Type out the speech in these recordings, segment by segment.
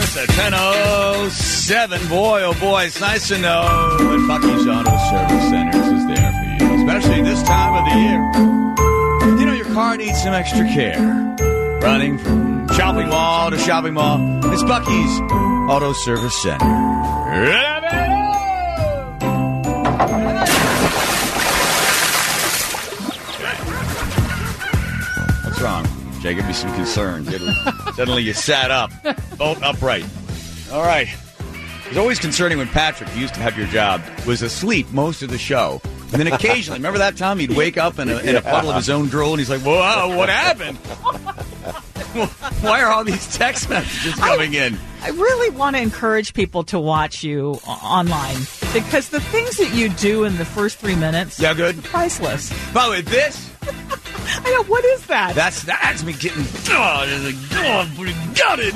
It's a 10:07. Boy, oh boy, it's nice to know that Bucky's Auto Service Centers is there for you, especially this time of the year. You know, your car needs some extra care. Running from shopping mall to shopping mall. It's Bucky's Auto Service Center. What's wrong? Jacob, you seem concerned. Suddenly you sat up, bolt upright. All right. It was always concerning when Patrick, who used to have your job, was asleep most of the show. And then occasionally, remember that time he'd wake up in a puddle of his own drool, and he's like, "Whoa, what happened? Why are all these text messages coming in?" I really want to encourage people to watch you online because the things that you do in the first 3 minutes, good, are priceless. By the way, this. I know, what is that? That's me getting gutted.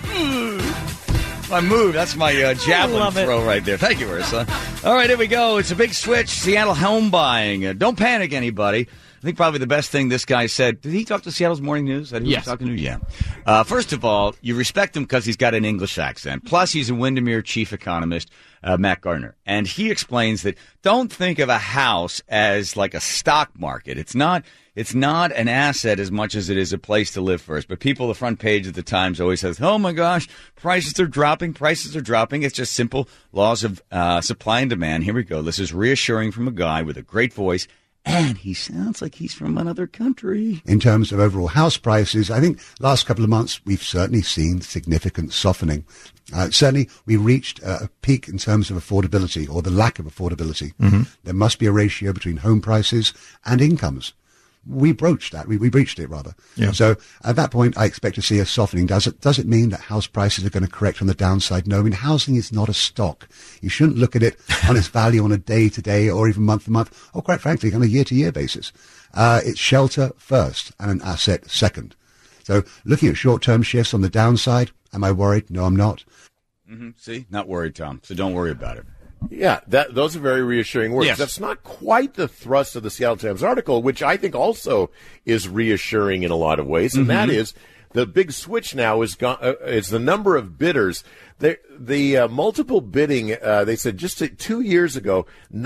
My move. That's my javelin throw right there. Thank you, Ursa. All right, here we go. It's a big switch. Seattle home buying. Don't panic, anybody. I think probably the best thing this guy said. Did he talk to Seattle's Morning News? Yes. He was talking to? Yeah. First of all, you respect him because he's got an English accent. Plus, he's a Windermere chief economist, Matt Gardner. And he explains that don't think of a house as like a stock market. It's not an asset as much as it is a place to live first. But people, the front page of the Times always says, "Oh my gosh, prices are dropping. It's just simple laws of supply and demand." Here we go. This is reassuring from a guy with a great voice. And he sounds like he's from another country. In terms of overall house prices, I think last couple of months we've certainly seen significant softening. Certainly we reached a peak in terms of affordability or the lack of affordability. Mm-hmm. There must be a ratio between home prices and incomes. We broached that. We breached it, rather. Yeah. So at that point, I expect to see a softening. Does it mean that house prices are going to correct on the downside? No. I mean, housing is not a stock. You shouldn't look at it on its value on a day-to-day or even month-to-month or, quite frankly, on a year-to-year basis. It's shelter first and an asset second. So looking at short-term shifts on the downside, am I worried? No, I'm not. Mm-hmm. See? Not worried, Tom. So don't worry about it. Yeah, those are very reassuring words. Yes. That's not quite the thrust of the Seattle Times article, which I think also is reassuring in a lot of ways, and that is the big switch now is the number of bidders. The multiple bidding, they said just 2 years ago,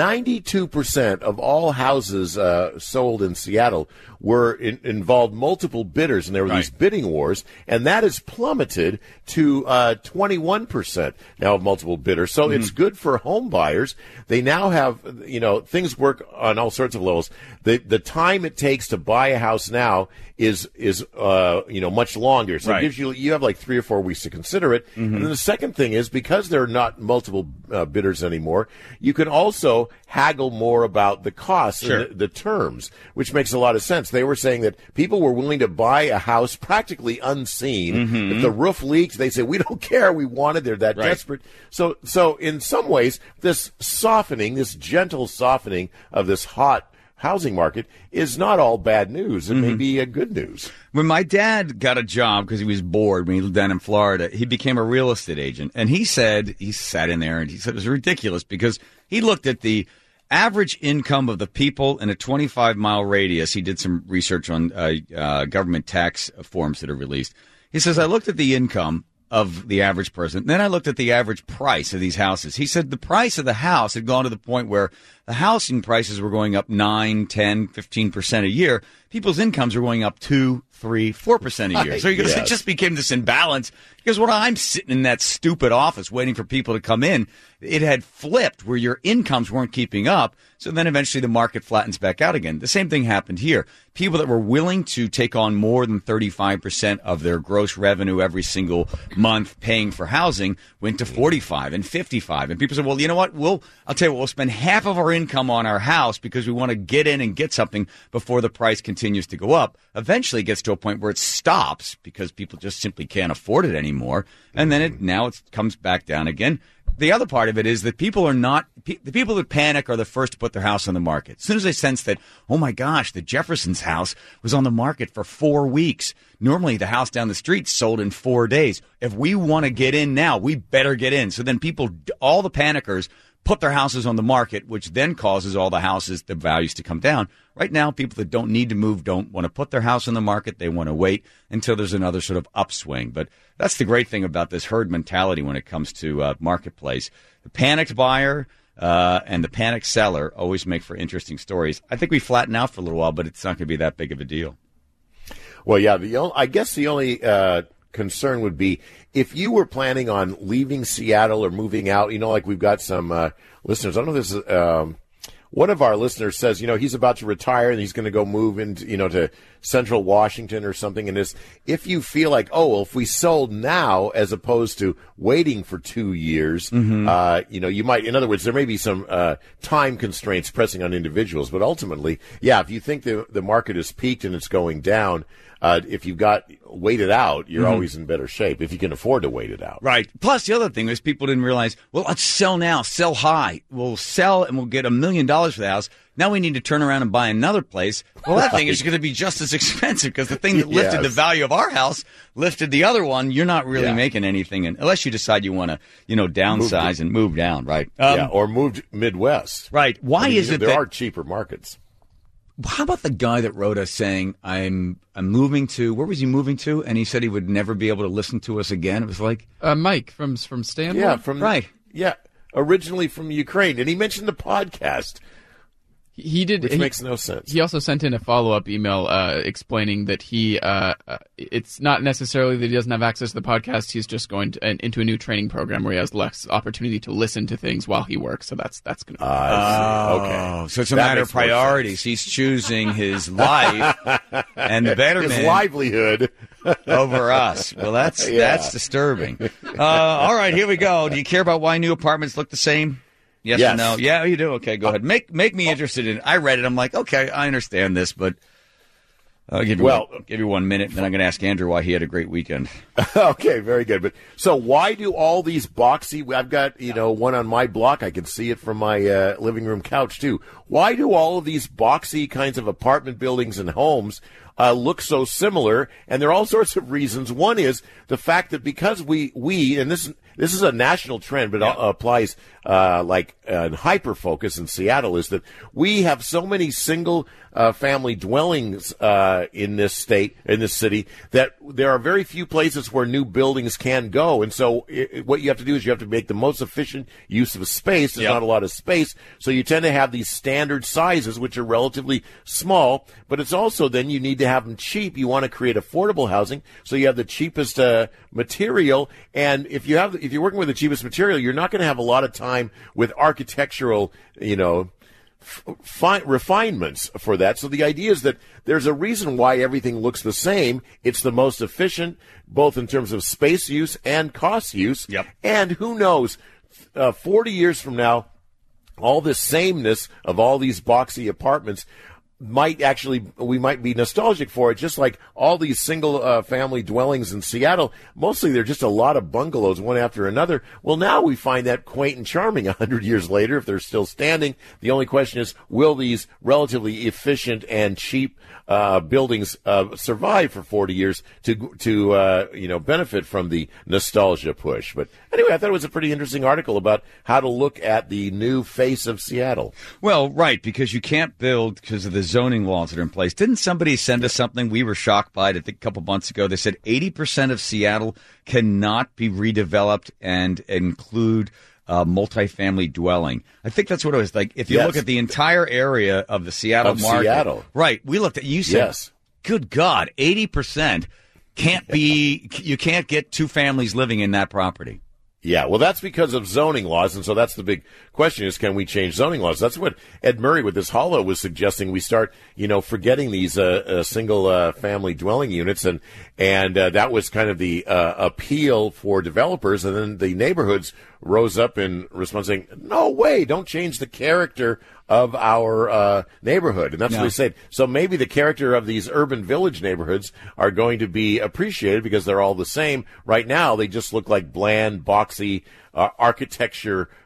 92% of all houses sold in Seattle were involved multiple bidders, and there were these bidding wars, and that has plummeted to 21% now of multiple bidders. So it's good for home buyers. They now have, things work on all sorts of levels. The time it takes to buy a house now is much longer. So it gives you have like 3 or 4 weeks to consider it. Mm-hmm. And then the second thing is, because there are not multiple bidders anymore, you can also haggle more about the costs and the terms, which makes a lot of sense. They were saying that people were willing to buy a house practically unseen. Mm-hmm. If the roof leaked, they say, "We don't care. We wanted. They're that desperate." So in some ways, this gentle softening of this hot housing market is not all bad news. It may be a good news. When my dad got a job because he was bored when he lived down in Florida, he became a real estate agent. And he said, he sat in there and he said it was ridiculous because he looked at the average income of the people in a 25-mile radius. He did some research on government tax forms that are released. He says, I looked at the income of the average person. Then I looked at the average price of these houses. He said the price of the house had gone to the point where the housing prices were going up 9, 10, 15% a year. People's incomes were going up 2, 3, 4% a year. So it just became this imbalance. Because when I'm sitting in that stupid office waiting for people to come in, it had flipped where your incomes weren't keeping up. So then eventually the market flattens back out again. The same thing happened here. People that were willing to take on more than 35% of their gross revenue every single month paying for housing went to 45 and 55. And people said, well, you know what? I'll tell you what, we'll spend half of our income on our house because we want to get in and get something before the price continues to go up. Eventually it gets to a point where it stops because people just simply can't afford it anymore. And then it comes back down again. The other part of it is that people are not – the people that panic are the first to put their house on the market. As soon as they sense that, oh, my gosh, the Jefferson's house was on the market for 4 weeks. Normally the house down the street sold in 4 days. If we want to get in now, we better get in. So then all the panickers put their houses on the market, which then causes all the values to come down. Right now, people that don't need to move don't want to put their house on the market. They want to wait until there's another sort of upswing. But that's the great thing about this herd mentality when it comes to marketplace. The panicked buyer and the panicked seller always make for interesting stories. I think we flatten out for a little while, but it's not going to be that big of a deal. Well, yeah, I guess the only concern would be if you were planning on leaving Seattle or moving out, like we've got some listeners. I don't know if this is one of our listeners says, he's about to retire and he's going to go move into, to Central Washington or something. And if you feel like, if we sold now as opposed to waiting for 2 years, you might, in other words, there may be some time constraints pressing on individuals. But ultimately, if you think the market is peaked and it's going down, if you've got waited out, you're always in better shape if you can afford to wait it out. Right. Plus, the other thing is people didn't realize, well, let's sell now, sell high. We'll sell and we'll get $1 million for the house. Now we need to turn around and buy another place. Well, that thing is going to be just as expensive because the thing that lifted the value of our house lifted the other one. You're not really making anything unless you decide you want to, downsize and move down, right? Or moved Midwest. Right. Why is it there are cheaper markets? How about the guy that wrote us saying, I'm moving to, where was he moving to? And he said he would never be able to listen to us again. It was like Mike from Stanley. Yeah, Yeah, originally from Ukraine. And he mentioned the podcast. He did, which makes no sense. He also sent in a follow-up email explaining that it's not necessarily that he doesn't have access to the podcast. He's just going into a new training program where he has less opportunity to listen to things while he works. So that's going to be okay. So it's a matter of priorities. He's choosing his life and the betterment, his livelihood over us. Well, that's disturbing. All right, here we go. Do you care about why new apartments look the same? Yes or no? Yeah, you do. Okay, go ahead. Make me interested in it. I read it. I'm like, okay, I understand this, but I'll give you 1 minute, and then I'm going to ask Andrew why he had a great weekend. Okay, very good. But so why do all these boxy? I've got one on my block. I can see it from my living room couch too. Why do all of these boxy kinds of apartment buildings and homes look so similar? And there are all sorts of reasons. One is the fact that because we and this is a national trend, but applies hyper focus in Seattle, is that we have so many single family dwellings in this state, in this city, that there are very few places where new buildings can go. And so what you have to do is you have to make the most efficient use of space. There's not a lot of space, so you tend to have these standard sizes, which are relatively small, but it's also then you need to have them cheap. You want to create affordable housing, so you have the cheapest material. And if you're working with the cheapest material, you're not going to have a lot of time with architectural, refinements for that. So the idea is that there's a reason why everything looks the same. It's the most efficient, both in terms of space use and cost use. Yep. And who knows, 40 years from now, all this sameness of all these boxy apartments we might be nostalgic for it, just like all these single family dwellings in Seattle. Mostly they're just a lot of bungalows, one after another. Well, now we find that quaint and charming 100 years later, if they're still standing. The only question is, will these relatively efficient and cheap buildings survive for 40 years to benefit from the nostalgia push? But anyway, I thought it was a pretty interesting article about how to look at the new face of Seattle. Well, right, because you can't build because of the zoning laws that are in place. Didn't somebody send us something we were shocked by it, I think a couple months ago? They said 80% of Seattle cannot be redeveloped and include multifamily dwelling. I think that's what it was. Like, if you look at the entire area of the Seattle market. Right. We looked at, you said, good God, 80% can't be, you can't get two families living in that property. Yeah, well, that's because of zoning laws, and so that's the big question is, can we change zoning laws? That's what Ed Murray with this Hollow was suggesting. We start, forgetting these single family dwelling units, and that was kind of the appeal for developers, and then the neighborhoods rose up in response saying, no way, don't change the character of our neighborhood. And that's what they said. So maybe the character of these urban village neighborhoods are going to be appreciated because they're all the same. Right now, they just look like bland, boxy architecture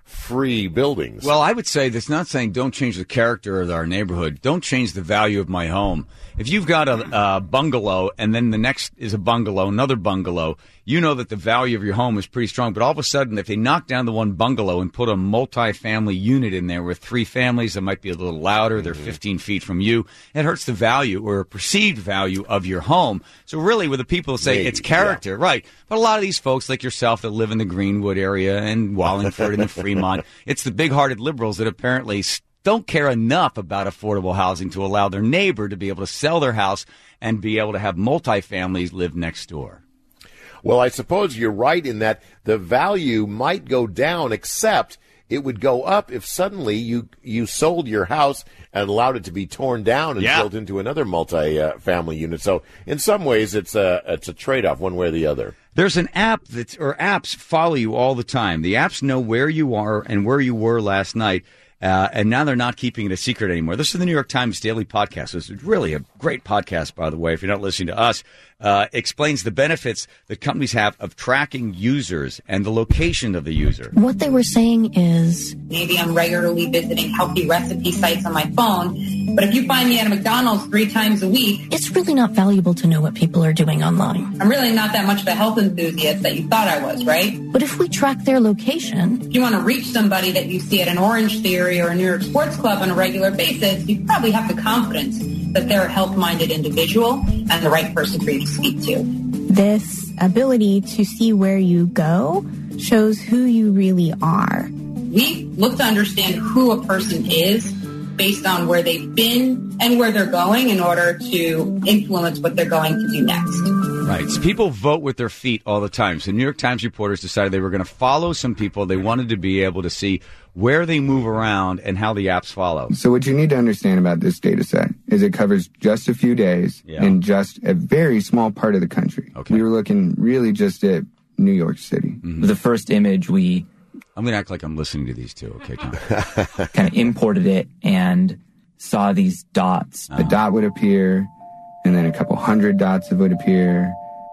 free buildings. Well, I would say that's not saying don't change the character of our neighborhood. Don't change the value of my home. If you've got a bungalow and then the next is a bungalow, another bungalow, you know that the value of your home is pretty strong. But all of a sudden, if they knock down the one bungalow and put a multi-family unit in there with 3 families that might be a little louder, they're 15 feet from you, it hurts the value or perceived value of your home. So really, with the people that say it's character, right. But a lot of these folks like yourself that live in the Greenwood area and Wallingford and the Fremont, it's the big-hearted liberals that apparently don't care enough about affordable housing to allow their neighbor to be able to sell their house and be able to have multi-families live next door. Well, I suppose you're right in that the value might go down, except it would go up if suddenly you sold your house and allowed it to be torn down and built into another multi-family unit. So in some ways, it's a trade-off one way or the other. There's an app apps follow you all the time. The apps know where you are and where you were last night. And now they're not keeping it a secret anymore. This is the New York Times Daily Podcast. This is really a great podcast, by the way, if you're not listening to us. Explains the benefits that companies have of tracking users and the location of the user. What they were saying is, maybe I'm regularly visiting healthy recipe sites on my phone, but if you find me at a McDonald's 3 times a week, it's really not valuable to know what people are doing online. I'm really not that much of a health enthusiast that you thought I was, right? But if we track their location, if you want to reach somebody that you see at an Orange Theory or a New York Sports Club on a regular basis, you probably have the confidence that they're a health-minded individual and the right person for you to speak to. This ability to see where you go shows who you really are. We look to understand who a person is based on where they've been and where they're going in order to influence what they're going to do next. Right. So people vote with their feet all the time. So New York Times reporters decided they were going to follow some people. They wanted to be able to see where they move around and how the apps follow. So what you need to understand about this data set is it covers just a few days in just a very small part of the country. Okay. We were looking really just at New York City. Mm-hmm. The first image I'm going to act like I'm listening to these two. Okay, Tom. kind of imported it and saw these dots. A dot would appear, and then a couple hundred dots would appear.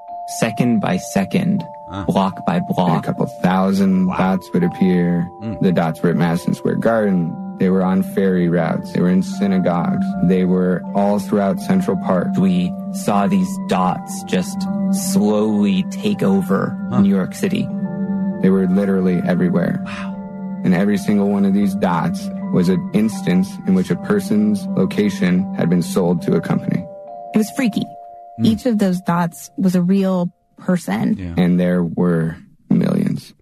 Second by second, block by block. And a couple thousand dots would appear. The dots were at Madison Square Garden. They were on ferry routes. They were in synagogues. They were all throughout Central Park. We saw these dots just slowly take over New York City. They were literally everywhere. Wow. And every single one of these dots was an instance in which a person's location had been sold to a company. It was freaky. Each of those dots was a real person. Yeah. And there were millions.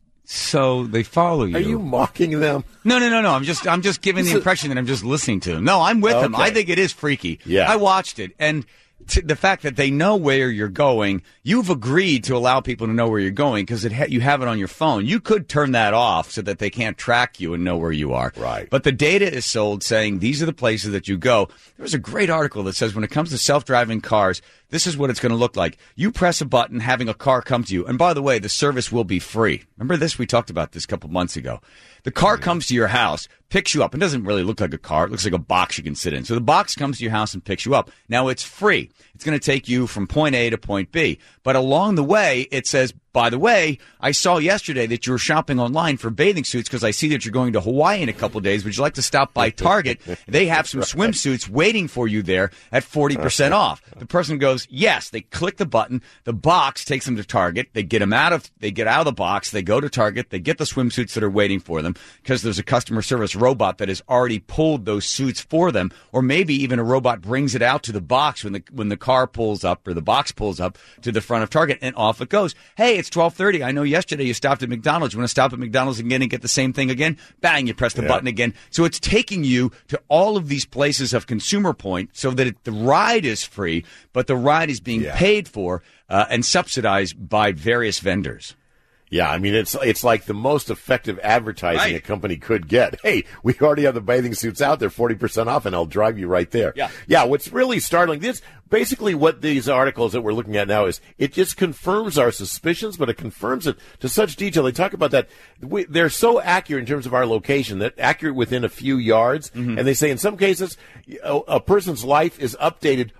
So they follow you. Are you mocking them? No. I'm just giving the impression that I'm just listening to them. No, I'm with them. I think it is freaky. Yeah. I watched it. And the fact that they know where you're going, you've agreed to allow people to know where you're going because you have it on your phone. You could turn that off so that they can't track you and know where you are. Right. But the data is sold saying these are the places that you go. There was a great article that says when it comes to self-driving cars, this is what it's going to look like. You press a button, having a car come to you. And by the way, the service will be free. Remember this? We talked about this a couple months ago. The car comes to your house, picks you up. It doesn't really look like a car. It looks like a box you can sit in. So the box comes to your house and picks you up. Now, it's free. It's going to take you from point A to point B. But along the way, it says, by the way, I saw yesterday that you were shopping online for bathing suits because I see that you're going to Hawaii in a couple of days. Would you like to stop by Target? They have some swimsuits waiting for you there at 40% off. The person goes, yes. They click the button. The box takes them to Target. They get out of the box. They go to Target. They get the swimsuits that are waiting for them because there's a customer service robot that has already pulled those suits for them. Or maybe even a robot brings it out to the box when the car pulls up or the box pulls up to the front of Target, and off it goes. Hey, it's 12:30. I know yesterday you stopped at McDonald's. You want to stop at McDonald's again and get the same thing again? Bang, you press the button again. So it's taking you to all of these places of consumer point so that the ride is free, but the ride is being paid for and subsidized by various vendors. Yeah, I mean, it's like the most effective advertising a company could get. Hey, we already have the bathing suits out there, 40% off, and I'll drive you right there. Yeah, what's really startling, basically what these articles that we're looking at now is, it just confirms our suspicions, but it confirms it to such detail. They talk about that. They're so accurate in terms of our location, that accurate within a few yards. Mm-hmm. And they say in some cases, a person's life is updated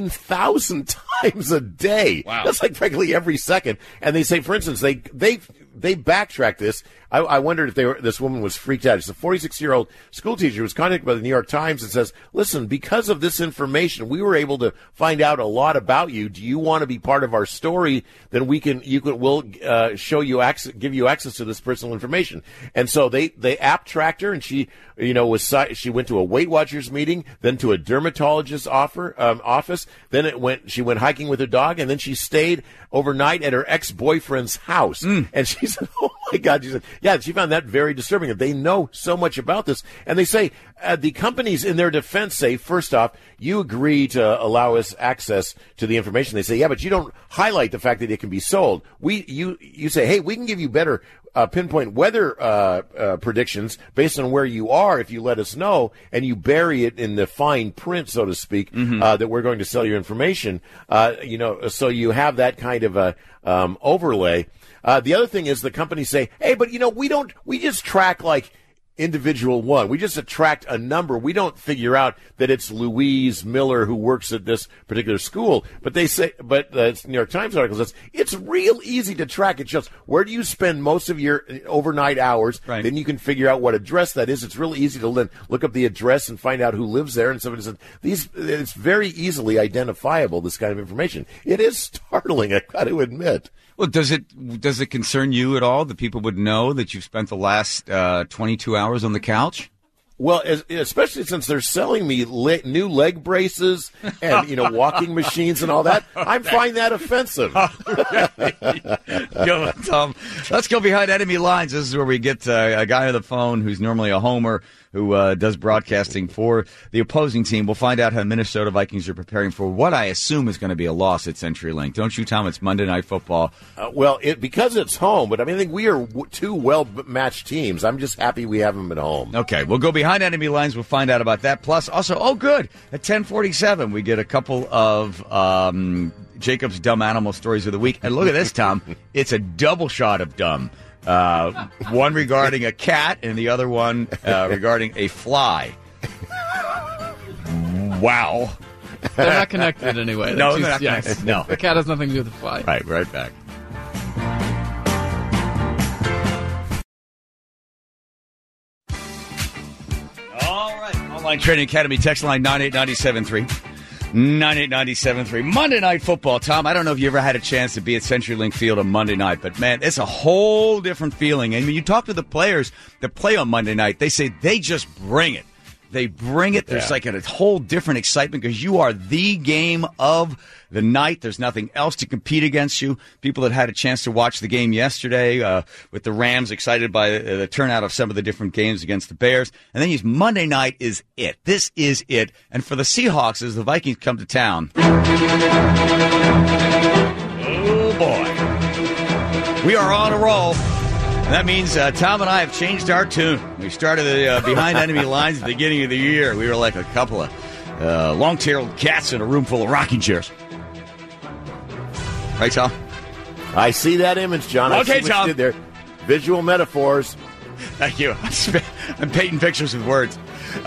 14,000 times a day. Wow. That's like practically every second. And they say, for instance, they they backtracked this. I wondered if this woman was freaked out. She's a 46-year-old school teacher who was contacted by the New York Times and says, listen, because of this information, we were able to find out a lot about you. Do you want to be part of our story? Then we'll show you access, give you access to this personal information. And so they app tracked her, and she, she went to a Weight Watchers meeting, then to a dermatologist's office. Then she went hiking with her dog, and then she stayed overnight at her ex-boyfriend's house. And she said, oh my God, she said, yeah, she found that very disturbing. They know so much about this. And they say, the companies in their defense say, first off, you agree to allow us access to the information. They say, yeah, but you don't highlight the fact that it can be sold. You say, hey, we can give you better pinpoint weather predictions based on where you are if you let us know, and you bury it in the fine print, so to speak, that we're going to sell your information. So you have that kind of a overlay. The other thing is the companies say, hey, but we just track like individual one. We just attract a number. We don't figure out that it's Louise Miller who works at this particular school. But they say, the New York Times article says, it's real easy to track. It's just, where do you spend most of your overnight hours? Right. Then you can figure out what address that is. It's really easy to look up the address and find out who lives there. And somebody said, it's very easily identifiable, this kind of information. It is startling, I've got to admit. Well, does it concern you at all that people would know that you've spent the last 22 hours on the couch? Well, especially since they're selling me new leg braces and walking machines and all that, I find that offensive. Tom, let's go behind enemy lines. This is where we get a guy on the phone who's normally a homer who does broadcasting for the opposing team. We'll find out how Minnesota Vikings are preparing for what I assume is going to be a loss at CenturyLink. Don't you, Tom? It's Monday Night Football. Because it's home, but I think we are two well-matched teams. I'm just happy we have them at home. Okay, we'll go behind enemy lines. We'll find out about that. Plus, also, at 10:47, we get a couple of Jacob's dumb animal stories of the week. And look at this, Tom. It's a double shot of dumb. One regarding a cat and the other one regarding a fly. Wow. They're not connected anyway. No, they're not connected. No. The cat has nothing to do with the fly. Right back. All right. Online Training Academy text line 98973. 98973. Monday Night Football. Tom, I don't know if you ever had a chance to be at CenturyLink Field on Monday night, but man, it's a whole different feeling. And when you talk to the players that play on Monday night, they say they just bring it. They bring it. There's like a whole different excitement because you are the game of the night. There's nothing else to compete against you. People that had a chance to watch the game yesterday with the Rams, excited by the turnout of some of the different games against the Bears. And then Monday night is it. This is it. And for the Seahawks, as the Vikings come to town, oh boy, we are on a roll. And that means Tom and I have changed our tune. We started the behind enemy lines at the beginning of the year. We were like a couple of long-tailed cats in a room full of rocking chairs. Right, Tom? I see that image, John. Okay, Tom. You did there. Visual metaphors. Thank you. I'm painting pictures with words.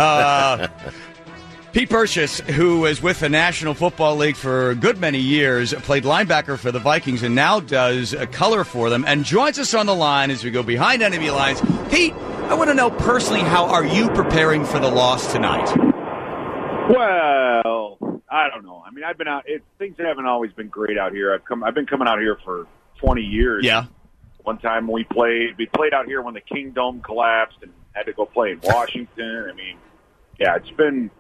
Pete Burchess, who was with the National Football League for a good many years, played linebacker for the Vikings and now does color for them, and joins us on the line as we go behind enemy lines. Pete, I want to know personally, how are you preparing for the loss tonight? Well, I don't know. I mean, I've been out. Things haven't always been great out here. I've been coming out here for 20 years. Yeah. One time we played out here when the Kingdome collapsed and had to go play in Washington. I mean, yeah, it's been.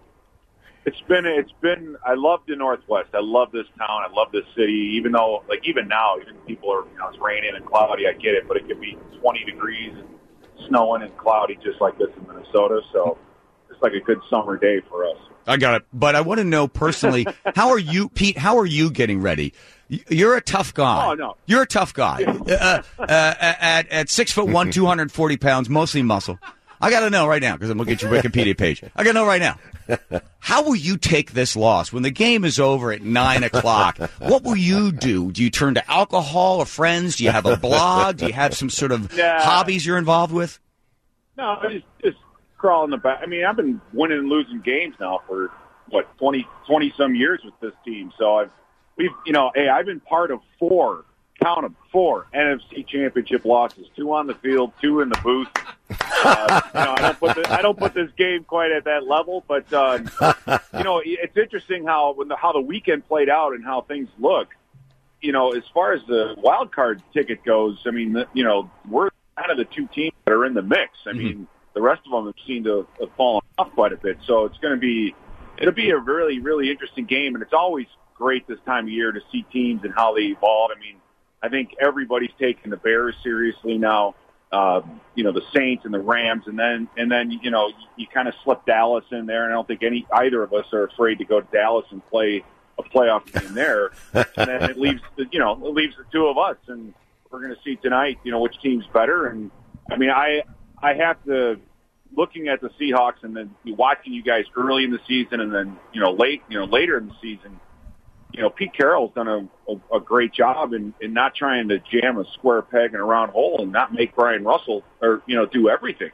I love the Northwest. I love this town. I love this city. Even though, even now, even people are, it's raining and cloudy. I get it, but it could be 20 degrees and snowing and cloudy just like this in Minnesota. So it's like a good summer day for us. I got it. But I want to know personally, how are you, Pete? How are you getting ready? You're a tough guy. Oh, no. You're a tough guy. At 6'1", 240 pounds, mostly muscle. I got to know right now, because I'm looking at your Wikipedia page. I got to know right now. How will you take this loss? When the game is over at 9 o'clock, what will you do? Do you turn to alcohol or friends? Do you have a blog? Do you have some sort of hobbies you're involved with? No, just crawl in the back. I mean, I've been winning and losing games now for, 20 some years with this team. So I've been part of 4 count them, 4 NFC Championship losses, 2 on the field, 2 in the booth. I don't put this game quite at that level, but it's interesting how the weekend played out and how things look. As far as the wild card ticket goes, I mean, we're kind of the 2 teams that are in the mix. I mean, the rest of them have seemed to have fallen off quite a bit. So it'll be a really, really interesting game, and it's always great this time of year to see teams and how they evolve. I mean, I think everybody's taking the Bears seriously now. The Saints and the Rams, and then you kind of slip Dallas in there, and I don't think either of us are afraid to go to Dallas and play a playoff game there. And then it leaves the 2 of us, and we're going to see tonight, which team's better. And I mean, I have to, looking at the Seahawks and then watching you guys early in the season, and then later in the season. Pete Carroll's done a great job in not trying to jam a square peg in a round hole and not make Brian Russell do everything.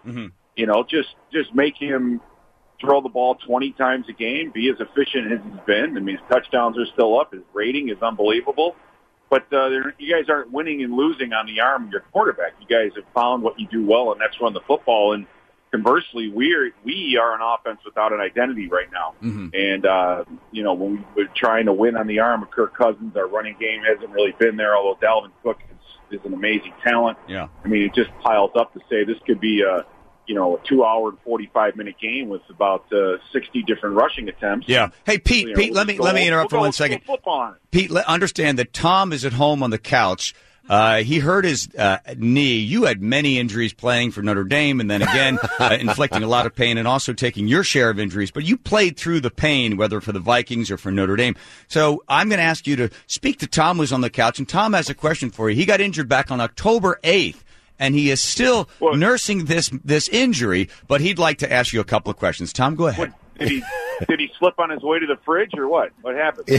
Just make him throw the ball 20 times a game, be as efficient as he's been. I mean, his touchdowns are still up. His rating is unbelievable. But you guys aren't winning and losing on the arm of your quarterback. You guys have found what you do well, and that's run the football. And conversely, we are an offense without an identity right now. And, when we're trying to win on the arm of Kirk Cousins, our running game hasn't really been there, although Dalvin Cook is an amazing talent. Yeah. I mean, it just piles up to say this could be a 2-hour and 45-minute game with about 60 different rushing attempts. Yeah. Hey, Pete, let me interrupt for 1 second. Pete, understand that Tom is at home on the couch. He hurt his knee. You had many injuries playing for Notre Dame, and then again inflicting a lot of pain and also taking your share of injuries. But you played through the pain, whether for the Vikings or for Notre Dame. So I'm going to ask you to speak to Tom, who's on the couch, and Tom has a question for you. He got injured back on October 8th, and he is still nursing this injury, but he'd like to ask you a couple of questions. Tom, go ahead. Did he slip on his way to the fridge or what? What happened?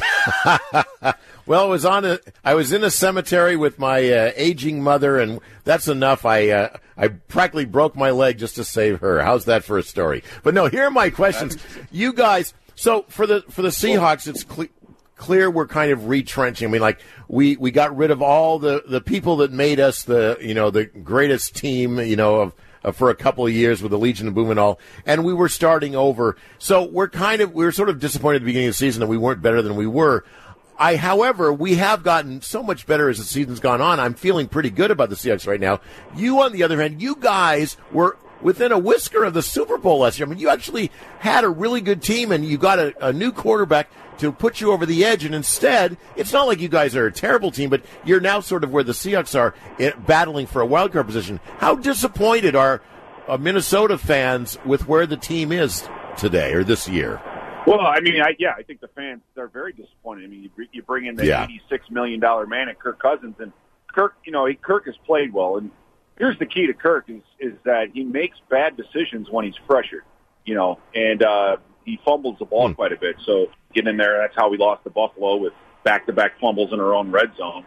Well, I was in a cemetery with my aging mother, and that's enough. I practically broke my leg just to save her. How's that for a story? But no, here are my questions. You guys, so for the Seahawks, it's clear we're kind of retrenching. I mean, like we got rid of all the people that made us the greatest team, for a couple of years with the Legion of Boom and all, and we were starting over. So we're sort of disappointed at the beginning of the season that we weren't better than we were. However, we have gotten so much better as the season's gone on. I'm feeling pretty good about the Seahawks right now. You, on the other hand, you guys were within a whisker of the Super Bowl last year. I mean, you actually had a really good team, and you got a new quarterback to put you over the edge, and instead, it's not like you guys are a terrible team, but you're now sort of where the Seahawks are battling for a wild card position. How disappointed are Minnesota fans with where the team is today or this year? Well, I mean, I think the fans are very disappointed. I mean, you bring in the $86 million man and Kirk Cousins, and Kirk has played well. And here's the key to Kirk is that he makes bad decisions when he's pressured, and he fumbles the ball quite a bit. So get in there. That's how we lost to Buffalo with back-to-back fumbles in our own red zone.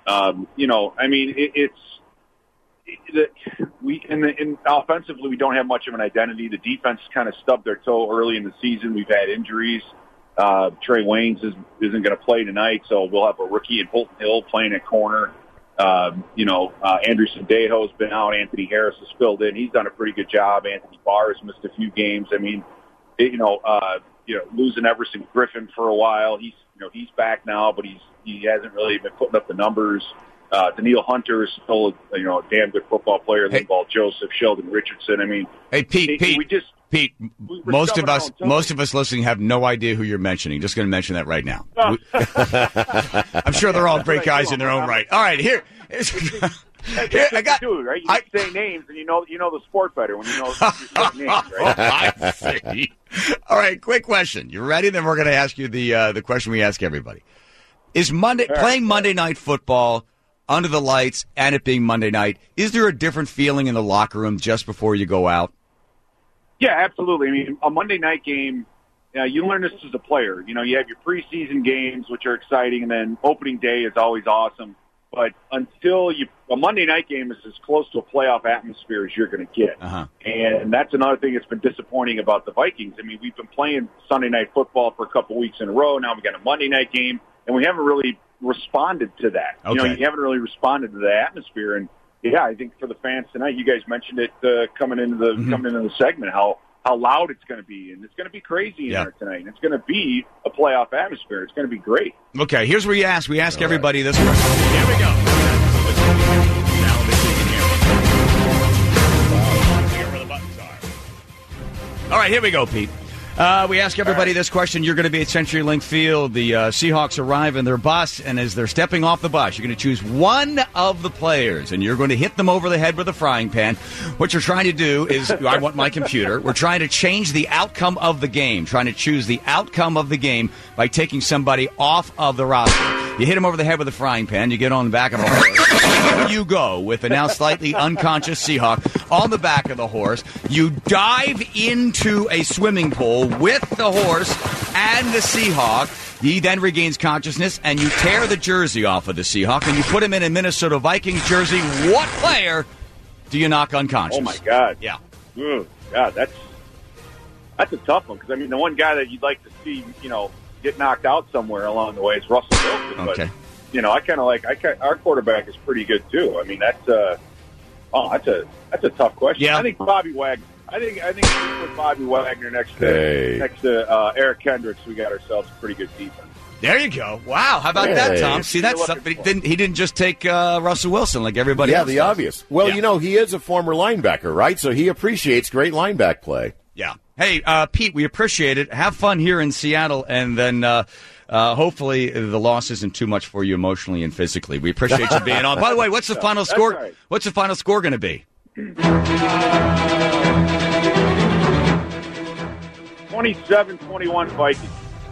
Offensively, we don't have much of an identity. The defense kind of stubbed their toe early in the season. We've had injuries. Trey Waynes isn't going to play tonight, so we'll have a rookie in Holton Hill playing at corner. Andrew Sandejo's been out. Anthony Harris has filled in. He's done a pretty good job. Anthony Barr has missed a few games. I mean, losing Everson Griffin for a while. He's back now, but he hasn't really been putting up the numbers. Daniil Hunter is still a damn good football player. Linval Joseph, Sheldon Richardson. I mean, hey Pete, most of us listening have no idea who you're mentioning. Just going to mention that right now. I'm sure they're all great guys in their own right. All right, here. I got too, right? You say names, and you know the sport better when you know names, right? I see. All right, quick question. You ready? Then we're going to ask you the question we ask everybody: is playing Monday Night Football under the lights and it being Monday night? Is there a different feeling in the locker room just before you go out? Yeah, absolutely. I mean, a Monday night game. You learn this as a player. You have your preseason games, which are exciting, and then opening day is always awesome. But until a Monday night game is as close to a playoff atmosphere as you're going to get. Uh-huh. And that's another thing that's been disappointing about the Vikings. I mean, we've been playing Sunday night football for a couple weeks in a row. Now we got a Monday night game, and we haven't really responded to that. Okay. You haven't really responded to the atmosphere. And yeah, I think for the fans tonight, you guys mentioned it coming into the segment, how loud it's going to be, and it's going to be crazy in there tonight. And it's going to be a playoff atmosphere. It's going to be great. Okay, here's where you ask. We ask everybody this question. Here we go. Now let's see if you can hear where the buttons are. All right, here we go, Pete. We ask everybody this question. You're going to be at CenturyLink Field. The Seahawks arrive in their bus, and as they're stepping off the bus, you're going to choose one of the players, and you're going to hit them over the head with a frying pan. What you're trying to do is, I want my computer. We're trying to change the outcome of the game, trying to choose the outcome of the game by taking somebody off of the roster. You hit him over the head with a frying pan. You get on the back of a horse. You go with a now slightly unconscious Seahawk on the back of the horse. You dive into a swimming pool with the horse and the Seahawk. He then regains consciousness, and you tear the jersey off of the Seahawk, and you put him in a Minnesota Vikings jersey. What player do you knock unconscious? Oh, my God. Yeah. God, that's a tough one, because, I mean, the one guy that you'd like to see, get knocked out somewhere along the way is Russell Wilson. Okay. But, I kind of our quarterback is pretty good, too. I mean, that's a tough question. Yeah. I think Bobby Wagner. I think if we put Bobby Wagner next to Eric Kendricks, we got ourselves a pretty good defense. There you go. Wow, how about that, Tom? See, that's something. He didn't just take Russell Wilson like everybody else. Yeah, the obvious. Well, he is a former linebacker, right? So he appreciates great linebacker play. Yeah. Hey, Pete, we appreciate it. Have fun here in Seattle, and then hopefully the loss isn't too much for you emotionally and physically. We appreciate you being on. By the way, what's the final score? Right. What's the final score going to be? 27-21 Vikings.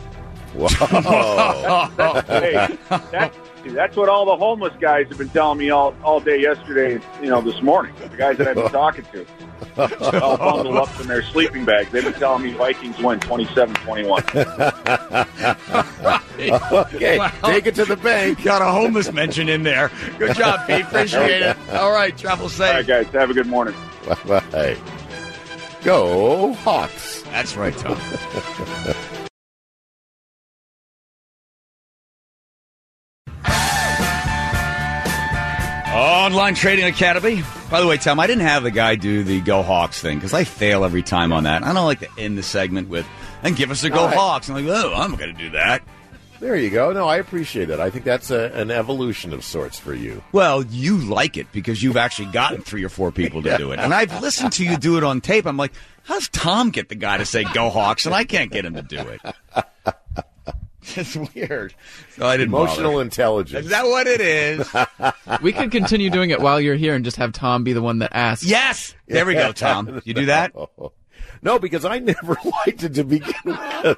Whoa. That's what all the homeless guys have been telling me all day yesterday, this morning. The guys that I've been talking to. All bundled up in their sleeping bags. They've been telling me Vikings win 27-21. Okay, take it to the bank. Got a homeless mention in there. Good job, Pete. Appreciate it. All right, travel safe. All right, guys. Have a good morning. Bye-bye. Go Hawks. That's right, Tom. Online Trading Academy. By the way, Tom, I didn't have the guy do the Go Hawks thing because I fail every time on that. I don't like to end the segment with, and give us a Go Hawks. I'm like, oh, I'm not going to do that. There you go. No, I appreciate it. I think that's an evolution of sorts for you. Well, you like it because you've actually gotten 3 or 4 people to do it. And I've listened to you do it on tape. I'm like, how does Tom get the guy to say Go Hawks and I can't get him to do it? It's weird. So I didn't Emotional bother. Intelligence. Is that what it is? We could continue doing it while you're here and just have Tom be the one that asks. Yes! There we go, Tom. You do that? No, because I never liked it to begin with.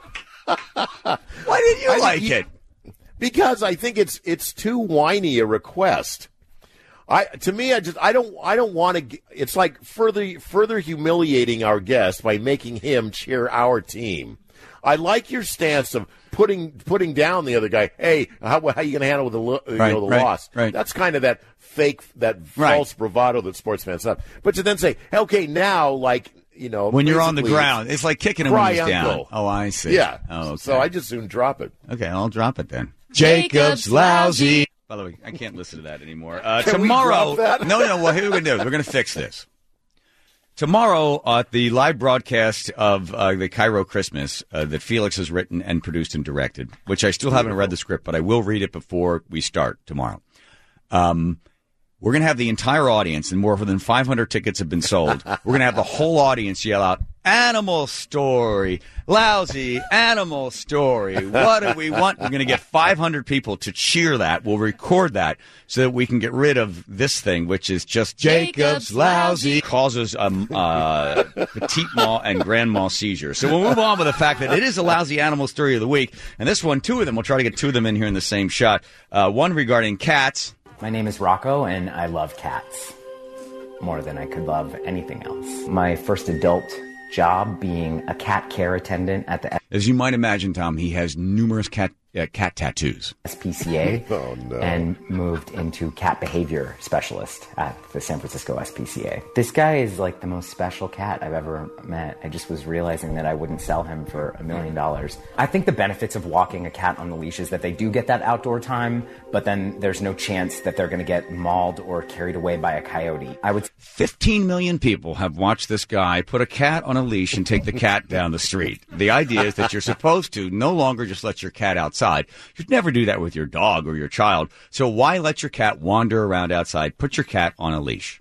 Why didn't you like it? Because I think it's too whiny a request. I don't want to. It's like further humiliating our guest by making him cheer our team. I like your stance of putting down the other guy. Hey, how are you going to handle the loss? Right. That's kind of that fake, false bravado that sports fans have. But to then say, hey, okay, now when you're on the ground, it's like kicking him when he's down. Oh, I see. Yeah. Oh, okay. So I just soon drop it. Okay, I'll drop it then. Jacob's lousy. By the way, I can't listen to that anymore. Tomorrow. We drop that? No. Well, here we're going to do. We're going to fix this. Tomorrow, at the live broadcast of the Cairo Christmas that Felix has written and produced and directed, which I still haven't read the script, but I will read it before we start tomorrow. We're going to have the entire audience, and more than 500 tickets have been sold. We're going to have the whole audience yell out, "Animal story, lousy animal story. What do we want?" We're going to get 500 people to cheer that. We'll record that so that we can get rid of this thing, which is just Jacob's lousy. Causes petit mal and grand mal seizures. So we'll move on with the fact that it is a lousy animal story of the week. And this one, 2 of them, we'll try to get 2 of them in here in the same shot. One regarding cats. My name is Rocco, and I love cats more than I could love anything else. My first adult job being a cat care attendant at the... As you might imagine, Tom, he has numerous cat cat tattoos. SPCA Oh, no. and moved into cat behavior specialist at the San Francisco SPCA. This guy is like the most special cat I've ever met. I just was realizing that I wouldn't sell him for $1 million. I think the benefits of walking a cat on the leash is that they do get that outdoor time, but then there's no chance that they're going to get mauled or carried away by a coyote. 15 million people have watched this guy put a cat on a leash and take the cat down the street. The idea is that you're supposed to no longer just let your cat outside. You'd never do that with your dog or your child. So why let your cat wander around outside? Put your cat on a leash.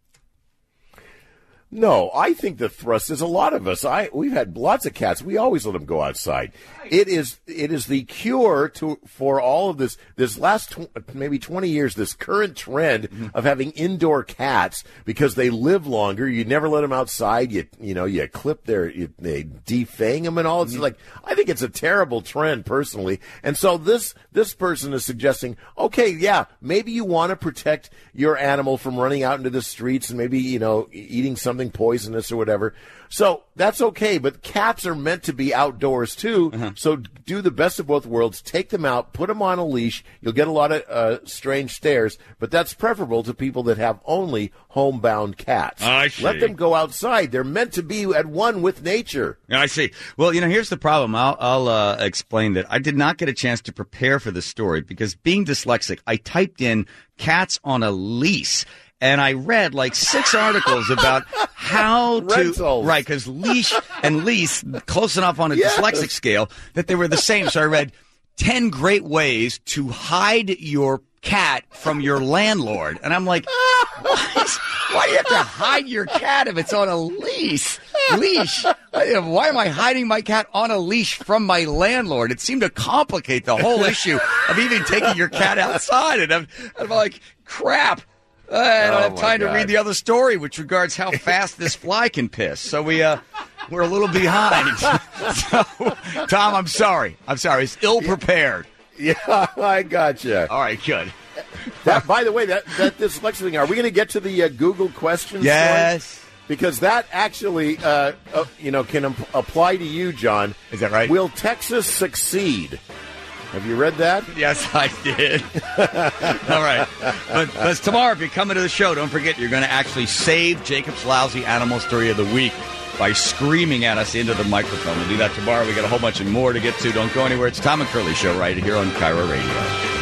No, I think the thrust is a lot of us. We've had lots of cats. We always let them go outside. It is the cure for all of this last maybe 20 years, this current trend of having indoor cats because they live longer. You never let them outside. You clip they defang them and all. It's like, I think it's a terrible trend personally. And so this person is suggesting, okay, yeah, maybe you want to protect your animal from running out into the streets and maybe, eating something poisonous or whatever. So that's okay, but cats are meant to be outdoors too. So do the best of both worlds. Take them out, put them on a leash. You'll get a lot of strange stares, but that's preferable to people that have only homebound cats. I see. Let them go outside. They're meant to be at one with nature. I see. Well, here's the problem. I'll explain that. I did not get a chance to prepare for this story because being dyslexic, I typed in cats on a leash. And I read like 6 articles about how to, right, because leash and lease, close enough on a dyslexic scale that they were the same. So I read 10 great ways to hide your cat from your landlord. And I'm like, why do you have to hide your cat if it's on a leash? Why am I hiding my cat on a leash from my landlord? It seemed to complicate the whole issue of even taking your cat outside. And I'm like, crap. I don't have time to read the other story, which regards how fast this fly can piss. So we're a little behind. So, Tom, I'm sorry. It's ill-prepared. Yeah, I gotcha. All right, good. By the way, that dyslexic thing, are we going to get to the Google questions? Yes. Story? Because that actually, can apply to you, John. Is that right? Will Texas succeed? Have you read that? Yes, I did. All right. But tomorrow, if you're coming to the show, don't forget you're going to actually save Jacob's Lousy Animal Story of the Week by screaming at us into the microphone. We'll do that tomorrow. We got a whole bunch more to get to. Don't go anywhere. It's Tom and Curly Show right here on KIRO Radio.